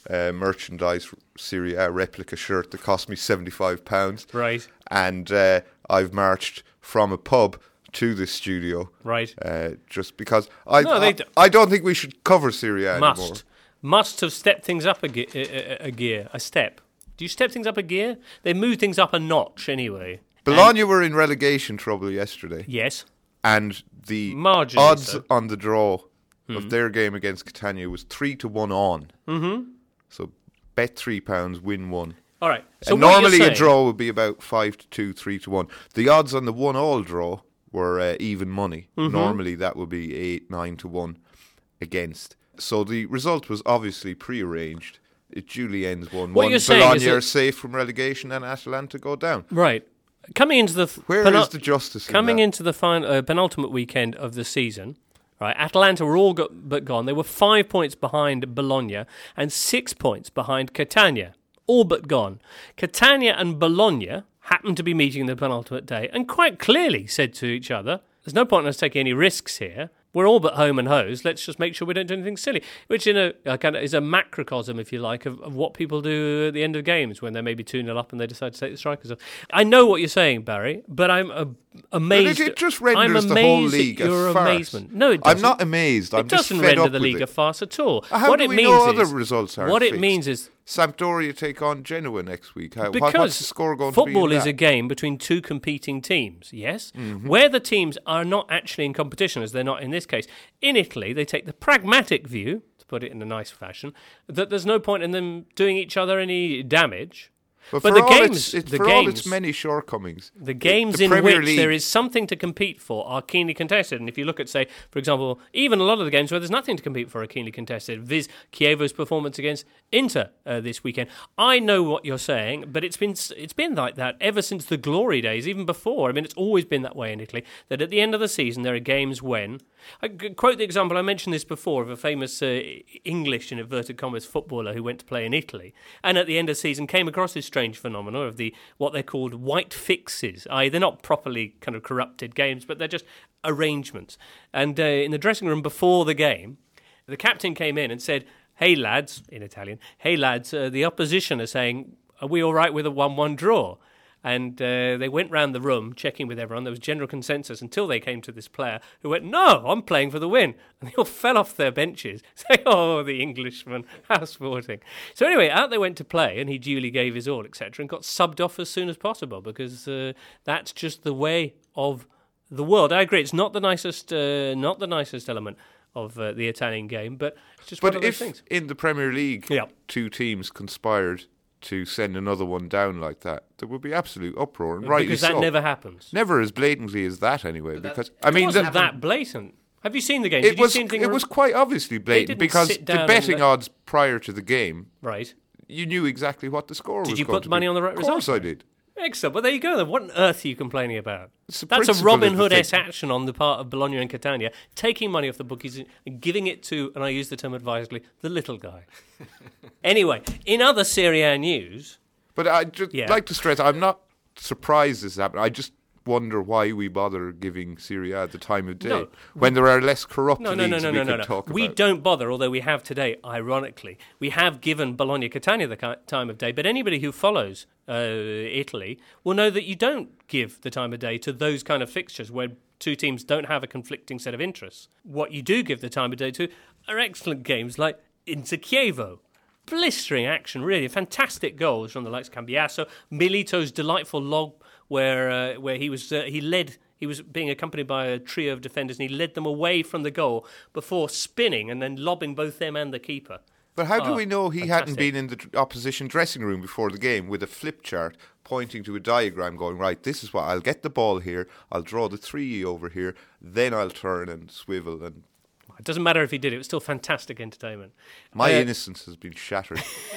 uh, merchandise Serie A replica shirt that cost me seventy-five pounds. Right. And uh, I've marched from a pub to this studio. Right. Uh, just because I, No, they I, d- I don't think we should cover Serie A Must. anymore. Must have stepped things up a, ge- a, a, a gear, a step. Do you step things up a gear? They moved things up a notch anyway. Bologna were in relegation trouble yesterday. Yes. And the Marginally odds so. on the draw of their game against Catania was three to one on. Mm-hmm. So bet three pounds, win one. All right. So and what you're normally a saying- draw would be about five to two, three to one. The odds on the one all draw were uh, even money. Mm-hmm. Normally that would be eight, nine to one against. So the result was obviously prearranged. It duly ends one What one. you're saying Bologna is that- are safe from relegation and Atalanta go down. Right. Coming into the th- Where is penul- the justice in Coming that? into the fin- uh, penultimate weekend of the season, right? Atalanta were all got, but gone. They were five points behind Bologna and six points behind Catania, all but gone. Catania and Bologna happened to be meeting in the penultimate day, and quite clearly said to each other, "There's no point in us taking any risks here. We're all but home and hose. Let's just make sure we don't do anything silly." Which in a, a kind of is a macrocosm, if you like, of, of what people do at the end of games when they're maybe two nil up and they decide to take the strikers off. I know what you're saying, Barry, but I'm uh, amazed. But it, it just I'm renders amazed the whole at league a your farce. amazement. No, it doesn't. I'm not amazed. I'm it just doesn't fed render up the with league it. a farce at all. How what do it we means know is, other results are What it fixed? means is Sampdoria take on Genoa next week. How, what- because what's the score going football to be in is that? a game between two competing teams, yes? Mm-hmm. Where the teams are not actually in competition, as they're not in this case. In Italy, they take the pragmatic view, to put it in a nice fashion, that there's no point in them doing each other any damage. But, but for, the all games- its, it's, the for all its games- many shortcomings, The it- games the in Premier which League, there is something to compete for are keenly contested. And if you look at, say, for example, even a lot of the games where there's nothing to compete for are keenly contested, viz. Chievo's performance against Inter uh, this weekend. I know what you're saying, but it's been it's been like that ever since the glory days, even before. I mean, it's always been that way in Italy, that at the end of the season there are games when... I could quote the example, I mentioned this before, of a famous uh, English, in inverted commas, footballer who went to play in Italy, and at the end of the season came across this strange phenomenon of the what they're called white fixes. that is, they're not properly kind of corrupted games, but they're just arrangements. And uh, in the dressing room before the game, the captain came in and said, "Hey lads," in Italian, "Hey lads, uh, the opposition are saying, are we all right with a one one draw?" And uh, they went round the room, checking with everyone. There was general consensus until they came to this player who went, "No, I'm playing for the win." And they all fell off their benches, saying, "Oh, the Englishman, how sporting." So anyway, out they went to play, and he duly gave his all, et cetera, and got subbed off as soon as possible, because uh, that's just the way of the world. I agree, it's not the nicest, uh, not the nicest element of uh, the Italian game, but it's just But one of those if things. in the Premier League Yeah. two teams conspired to send another one down like that, there would be absolute uproar, and rightly Because that so. never happens. Never as blatantly as that, anyway. Because I It mean, wasn't the- that blatant. Have you seen the game? it Did was you see anything it was quite obviously blatant didn't because sit the down and betting let- odds prior to the game, right? you knew exactly what the score was. Did you going put to money be. on the right Of course, result? I did. Excellent. Well, there you go. Then. What on earth are you complaining about? It's the That's a principle Robin of the Hood-esque thing. action on the part of Bologna and Catania, taking money off the bookies and giving it to, and I use the term advisedly, the little guy. Anyway, in other Serie A news, But I just Yeah. like to stress, I'm not surprised this happened. I just wonder why we bother giving Serie A the time of day No. when there are less corrupt no, no, no, leagues no, we no, no, could no. talk We about. don't bother, although we have today, ironically. We have given Bologna Catania the ki- time of day, but anybody who follows uh, Italy will know that you don't give the time of day to those kind of fixtures where two teams don't have a conflicting set of interests. What you do give the time of day to are excellent games like Inter Chievo. Blistering action, really. Fantastic goals from the likes of Cambiasso. Milito's delightful lob where uh, where he was uh, he led he was being accompanied by a trio of defenders and he led them away from the goal before spinning and then lobbing both them and the keeper. But how do Oh, we know he hadn't fantastic. been in the d- opposition dressing room before the game with a flip chart pointing to a diagram going, right, this is what, I'll get the ball here, I'll draw the three over here, then I'll turn and swivel, and It doesn't matter if he did it, it was still fantastic entertainment. my Uh, innocence has been shattered.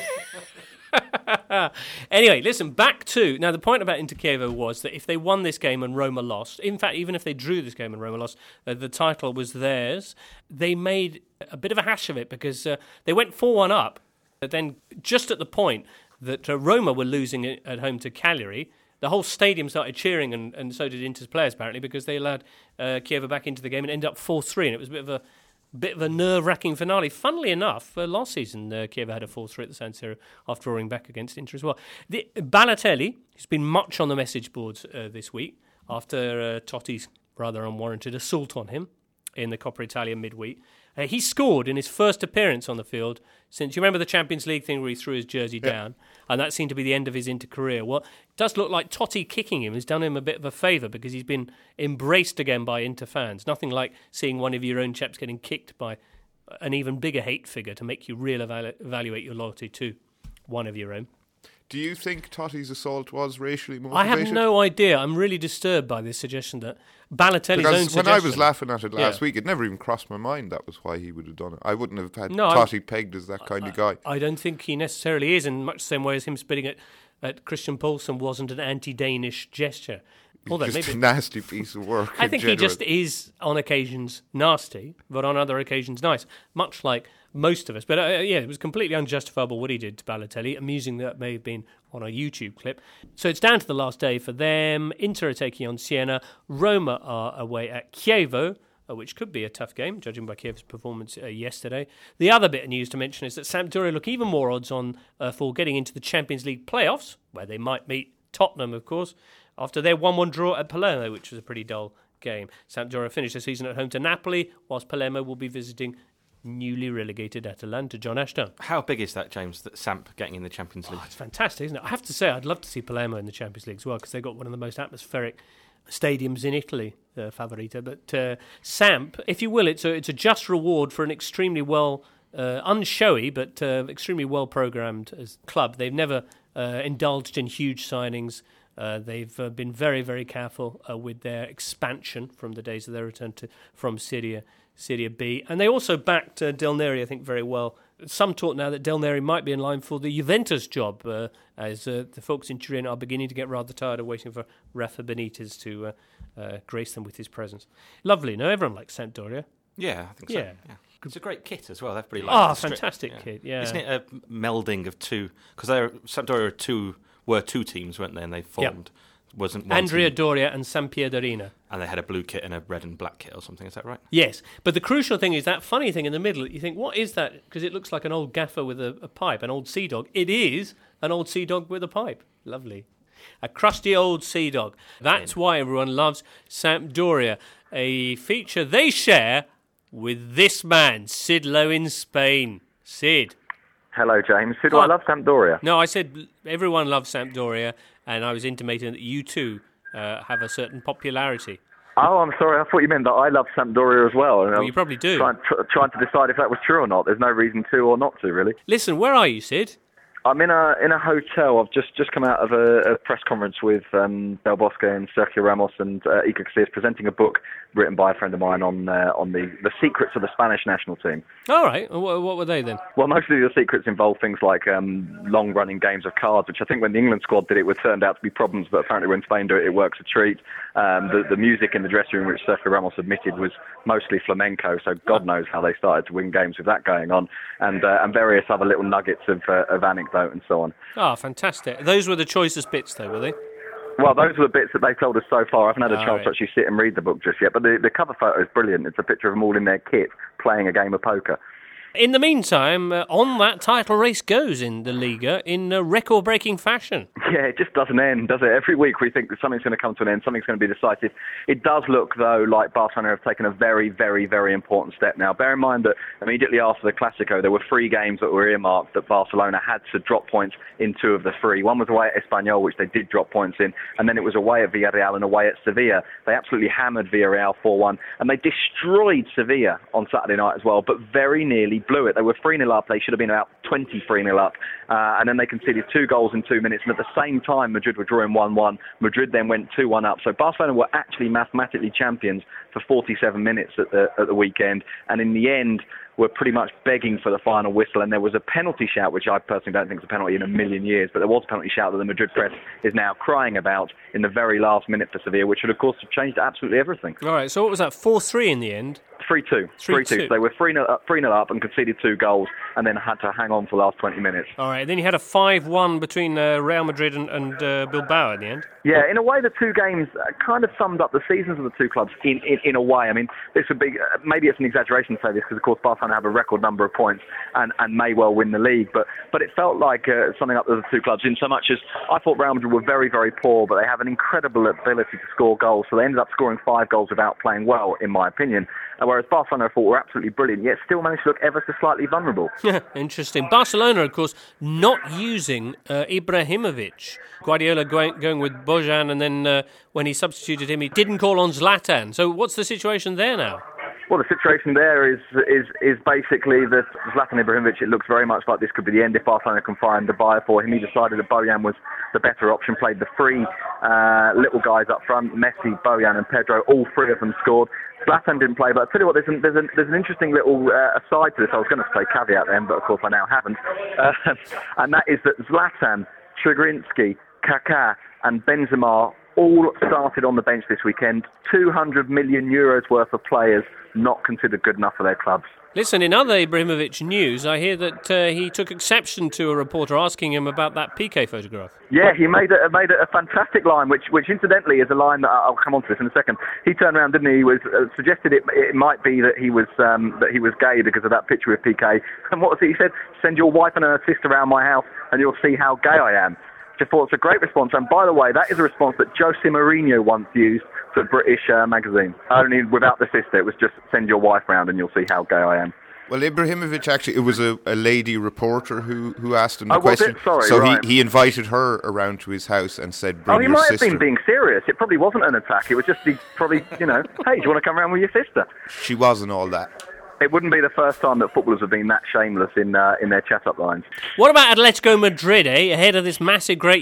Anyway, listen, back to... Now, the point about Inter Chievo was that if they won this game and Roma lost, in fact, even if they drew this game and Roma lost, uh, the title was theirs. They made a bit of a hash of it because uh, they went four one up, but then just at the point that uh, Roma were losing it at home to Cagliari, the whole stadium started cheering, and, and so did Inter's players, apparently, because they allowed uh, Chievo back into the game and ended up four three, and it was a bit of a bit of a nerve-wracking finale. Funnily enough, uh, last season, uh, Kiev had a four three at the San Siro after drawing back against Inter as well. The, Balotelli, who's been much on the message boards uh, this week after uh, Totti's rather unwarranted assault on him in the Coppa Italia midweek. Uh, he scored in his first appearance on the field since, you remember the Champions League thing where he threw his jersey yeah. down, and that seemed to be the end of his Inter career. Well, it does look like Totti kicking him has done him a bit of a favour because he's been embraced again by Inter fans. Nothing like seeing one of your own chaps getting kicked by an even bigger hate figure to make you real evalu- evaluate your loyalty to one of your own. Do you think Totti's assault was racially motivated? I have no idea. I'm really disturbed by this suggestion that Balotelli's because own when suggestion... I was laughing at it last yeah. week, it never even crossed my mind that was why he would have done it. I wouldn't have had no, Totti I'm, pegged as that kind I, of guy. I don't think he necessarily is, in much the same way as him spitting at, at Christian Poulsen wasn't an anti-Danish gesture. Although just maybe, a nasty piece of work. I think general. he just is, on occasions, nasty, but on other occasions nice, much like most of us. But uh, yeah, it was completely unjustifiable what he did to Balotelli. Amusing that may have been on a YouTube clip. So it's down to the last day for them. Inter are taking on Siena. Roma are away at Chievo, uh, which could be a tough game, judging by Chiev's performance uh, yesterday. The other bit of news to mention is that Sampdoria look even more odds on uh, for getting into the Champions League playoffs, where they might meet Tottenham, of course, after their one one draw at Palermo, which was a pretty dull game. Sampdoria finished the season at home to Napoli, whilst Palermo will be visiting newly relegated Atalanta. John Ashton. How big is that, James, that Samp getting in the Champions League? Oh, it's fantastic, isn't it? I have to say, I'd love to see Palermo in the Champions League as well, because they've got one of the most atmospheric stadiums in Italy, uh, Favorita. But uh, Samp, if you will, it's a, it's a just reward for an extremely well, uh, unshowy, but uh, extremely well-programmed as club. They've never uh, indulged in huge signings. Uh, they've uh, been very, very careful uh, with their expansion from the days of their return to from Serie, Serie B. And they also backed uh, Del Neri, I think, very well. Some talk now that Del Neri might be in line for the Juventus job, uh, as uh, the folks in Turin are beginning to get rather tired of waiting for Rafa Benitez to uh, uh, grace them with his presence. Lovely, no? Everyone likes Sampdoria. Yeah, I think so. Yeah. yeah. It's a great kit as well. Everybody Ah, likes oh, the strip. fantastic yeah. kit, yeah. Isn't it a melding of two? Because Sampdoria are two, were two teams, weren't they? And they formed. Yep. Wasn't one Andrea team. Doria and Sampierdarina. And they had a blue kit and a red and black kit or something, is that right? Yes, but the crucial thing is that funny thing in the middle. You think, what is that? Because it looks like an old gaffer with a, a pipe, an old sea dog. It is an old sea dog with a pipe. Lovely. A crusty old sea dog. That's why everyone loves Sampdoria. A feature they share with this man, Sid Lowe in Spain. Sid. Hello, James. Who do I love? Sampdoria. No, I said everyone loves Sampdoria, and I was intimating that you too uh, have a certain popularity. Oh, I'm sorry. I thought you meant that I love Sampdoria as well. And Well, I was you probably do. Trying, tr- trying to decide if that was true or not. There's no reason to or not to, really. Listen, where are you, Sid? I'm in a in a hotel. I've just, just come out of a, a press conference with um, Del Bosque and Sergio Ramos and uh, Iker Casillas presenting a book written by a friend of mine on uh, on the, the secrets of the Spanish national team. All right. What, what were they then? Well, mostly the secrets involve things like um, long-running games of cards, which I think when the England squad did it would turned out to be problems, but apparently when Spain do it, it works a treat. Um, the, the music in the dressing room, which Sergio Ramos admitted was mostly flamenco, so God knows how they started to win games with that going on, and uh, and various other little nuggets of, uh, of anecdote and so on. Ah, oh, fantastic. Those were the choicest bits, though, were they? Well, those are the bits that they've told us so far. I haven't had a All chance right. to actually sit and read the book just yet, but the, the cover photo is brilliant. It's a picture of them all in their kit playing a game of poker. In the meantime, uh, on that title race goes in the Liga in uh, record-breaking fashion. Yeah, it just doesn't end, does it? Every week we think that something's going to come to an end, something's going to be decisive. It does look, though, like Barcelona have taken a very, very, very important step now. Bear in mind that immediately after the Clásico, there were three games that were earmarked that Barcelona had to drop points in two of the three. One was away at Espanyol, which they did drop points in, and then it was away at Villarreal and away at Sevilla. They absolutely hammered Villarreal four one, and they destroyed Sevilla on Saturday night as well, but very nearly blew it. They were three nil up. They should have been about twenty-three nil up. Uh, and then they conceded two goals in two minutes. And at the same time, Madrid were drawing one one. Madrid then went two one up. So Barcelona were actually mathematically champions for forty-seven minutes at the at the weekend. And in the end, were pretty much begging for the final whistle. And there was a penalty shout, which I personally don't think is a penalty in a million years. But there was a penalty shout that the Madrid press is now crying about in the very last minute for Sevilla, which would, of course, have changed absolutely everything. All right, so what was that, four three in the end? three two. three two. So they were three nil up and conceded two goals and then had to hang on for the last twenty minutes. All right, then you had a five one between uh, Real Madrid and, and uh, Bilbao at the end. Yeah, in a way, the two games kind of summed up the seasons of the two clubs in, in, in a way. I mean, this would be, uh, maybe it's an exaggeration to say this because, of course, Barcelona have a record number of points and, and may well win the league, but, but it felt like uh, summing up the two clubs in so much as I thought Real Madrid were very, very poor, but they have an incredible ability to score goals, so they ended up scoring five goals without playing well, in my opinion. Whereas Barcelona, I thought, were absolutely brilliant, yet still managed to look ever so slightly vulnerable. Interesting. Barcelona, of course, not using uh, Ibrahimovic. Guardiola going, going with Bojan, and then uh, when he substituted him, he didn't call on Zlatan. So what's the situation there now? Well, the situation there is is is basically that Zlatan Ibrahimovic, it looks very much like this could be the end if Barcelona can find a buyer for him. He decided that Bojan was the better option, played the three uh, little guys up front, Messi, Bojan and Pedro, all three of them scored. Zlatan didn't play, but I'll tell you what, there's an, there's an, there's an interesting little uh, aside to this. I was going to say caveat then, but of course I now haven't. Uh, and that is that Zlatan, Chigrinsky, Kaká and Benzema all started on the bench this weekend. two hundred million euros worth of players not considered good enough for their clubs. Listen, in other Ibrahimovic news, I hear that uh, he took exception to a reporter asking him about that Piqué photograph. Yeah, he made a, made a fantastic line, which, which incidentally is a line that I'll come on to this in a second. He turned around, didn't he? He was uh, suggested it, it might be that he was um, that he was gay because of that picture of Piqué. And what was it? He said, "Send your wife and her sister around my house, and you'll see how gay I am." Which I thought was a great response. And by the way, that is a response that Jose Mourinho once used to a British uh, magazine. Only without the sister. It was just, "Send your wife round and you'll see how gay I am." Well, Ibrahimovic, actually, it was a, a lady reporter who, who asked him the oh, question. Was it? Sorry, so right. he, he invited her around to his house and said, "Bring oh, he your might sister." have been being serious. It probably wasn't an attack. It was just, he probably, you know, "Hey, do you want to come around with your sister?" She wasn't all that. It wouldn't be the first time that footballers have been that shameless in uh, in their chat-up lines. What about Atletico Madrid, eh? Ahead of this massive, great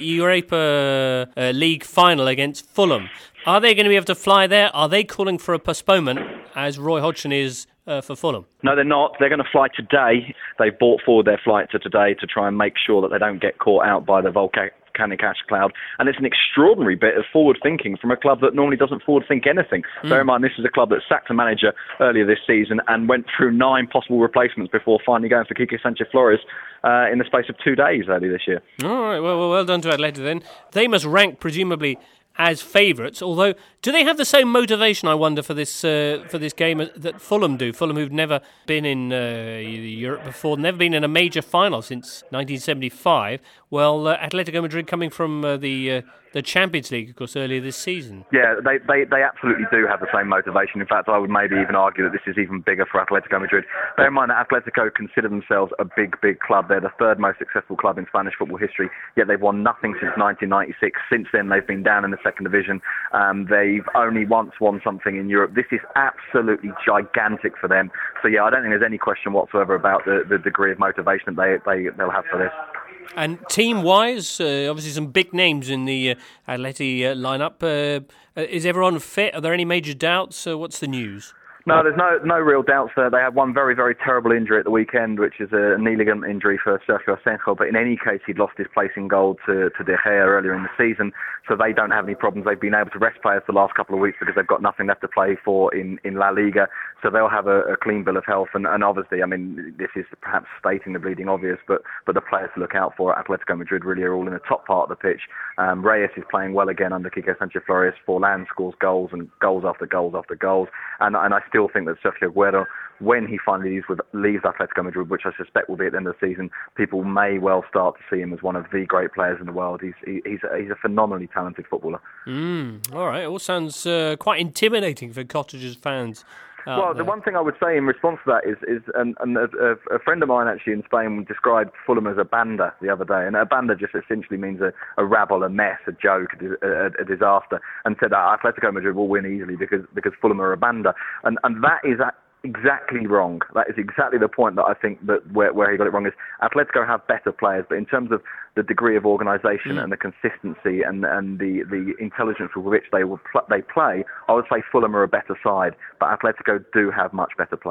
Europa uh, League final against Fulham. Are they going to be able to fly there? Are they calling for a postponement, as Roy Hodgson is uh, for Fulham? No, they're not. They're going to fly today. They've brought forward their flight to today to try and make sure that they don't get caught out by the volcanic ash cloud. And it's an extraordinary bit of forward thinking from a club that normally doesn't forward think anything. Mm. Bear in mind, this is a club that sacked a manager earlier this season and went through nine possible replacements before finally going for Quique Sanchez-Flores uh, in the space of two days earlier this year. All right, well, well, well done to Atletico then. They must rank, presumably, as favourites, although do they have the same motivation, I wonder, for this uh, for this game that Fulham do? Fulham, who've never been in uh, Europe before, never been in a major final since nineteen seventy-five. Well, uh, Atletico Madrid coming from uh, the uh, the Champions League, of course, earlier this season. Yeah, they, they, they absolutely do have the same motivation. In fact, I would maybe even argue that this is even bigger for Atletico Madrid. Bear in mind that Atletico consider themselves a big, big club. They're the third most successful club in Spanish football history, yet they've won nothing since nineteen ninety-six. Since then, they've been down in the second division. Um, they've only once won something in Europe. This is absolutely gigantic for them. So, yeah, I don't think there's any question whatsoever about the, the degree of motivation that they, they, they'll have for this. And team-wise, uh, obviously some big names in the uh, Atleti uh, lineup. Uh, is everyone fit? Are there any major doubts? Uh, what's the news? No, there's no no real doubts there. They had one very, very terrible injury at the weekend, which is a knee ligament injury for Sergio Asenjo. But in any case, he'd lost his place in goal to, to De Gea earlier in the season. So they don't have any problems. They've been able to rest players the last couple of weeks because they've got nothing left to play for in, in La Liga. So they'll have a, a clean bill of health. And, and obviously, I mean, this is perhaps stating the bleeding obvious, but, but the players to look out for at Atletico Madrid really are all in the top part of the pitch. Um, Reyes is playing well again under Quique Sanchez-Flores. Forlan scores goals and goals after goals after goals. And, and I still think that Sergio Aguero, when he finally leaves, with, leaves Atletico Madrid, which I suspect will be at the end of the season, people may well start to see him as one of the great players in the world. He's he, he's, a, he's a phenomenally talented footballer. Mm, all right, it all sounds uh, quite intimidating for Cottagers fans. Well, the one thing I would say in response to that is, is and, and a, a friend of mine actually in Spain described Fulham as a banda the other day, and a banda just essentially means a, a rabble, a mess, a joke, a, a, a disaster, and said that Atletico Madrid will win easily because because Fulham are a banda, and and that is exactly wrong. That is exactly the point that I think that where, where he got it wrong is Atletico have better players, but in terms of the degree of organisation mm. and the consistency and and the, the intelligence with which they will pl- they play, I would say Fulham are a better side, but Atletico do have much better players.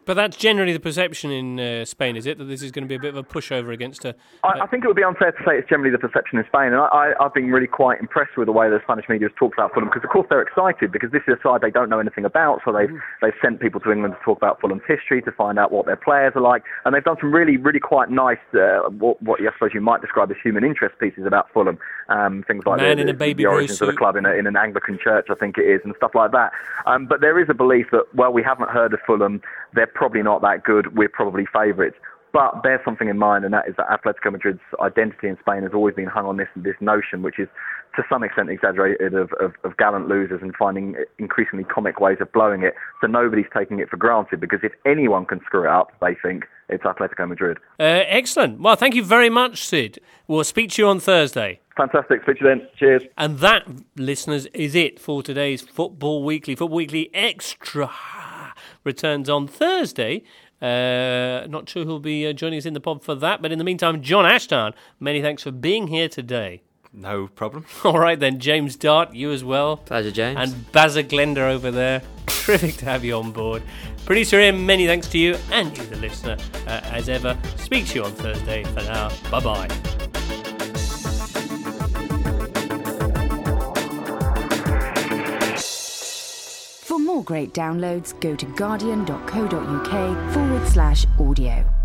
But that's generally the perception in uh, Spain, is it? That this is going to be a bit of a pushover against a... I, I think it would be unfair to say it's generally the perception in Spain, and I, I, I've been really quite impressed with the way the Spanish media has talked about Fulham, because of course they're excited, because this is a side they don't know anything about, so they've, they've sent people to England to talk about Fulham's history, to find out what their players are like, and they've done some really, really quite nice, uh, what, what I suppose you might describe as human interest pieces about Fulham, um, things like Man the, in a the, baby the origins blue of the club in, a, in an Anglican church, I think it is, and stuff like that. Um, but there is a belief that, well, we haven't heard of Fulham, they're probably not that good, we're probably favourites. But bear something in mind, and that is that Atletico Madrid's identity in Spain has always been hung on this this notion, which is to some extent exaggerated, of, of, of gallant losers and finding increasingly comic ways of blowing it. So nobody's taking it for granted, because if anyone can screw it up, they think it's Atletico Madrid. Uh, excellent. Well, thank you very much, Sid. We'll speak to you on Thursday. Fantastic. Speak to you then. Cheers. And that, listeners, is it for today's Football Weekly. Football Weekly Extra returns on Thursday. Uh, not sure who'll be uh, joining us in the pod for that, but in the meantime, John Ashdown, many thanks for being here today. No problem. All right then, James Dart, you as well. Pleasure, James. And Bazza Glenda over there. Terrific to have you on board. Producer Ian, many thanks to you, and you, the listener, uh, as ever. Speak to you on Thursday. For now, bye-bye. For more great downloads, go to guardian.co.uk forward slash audio.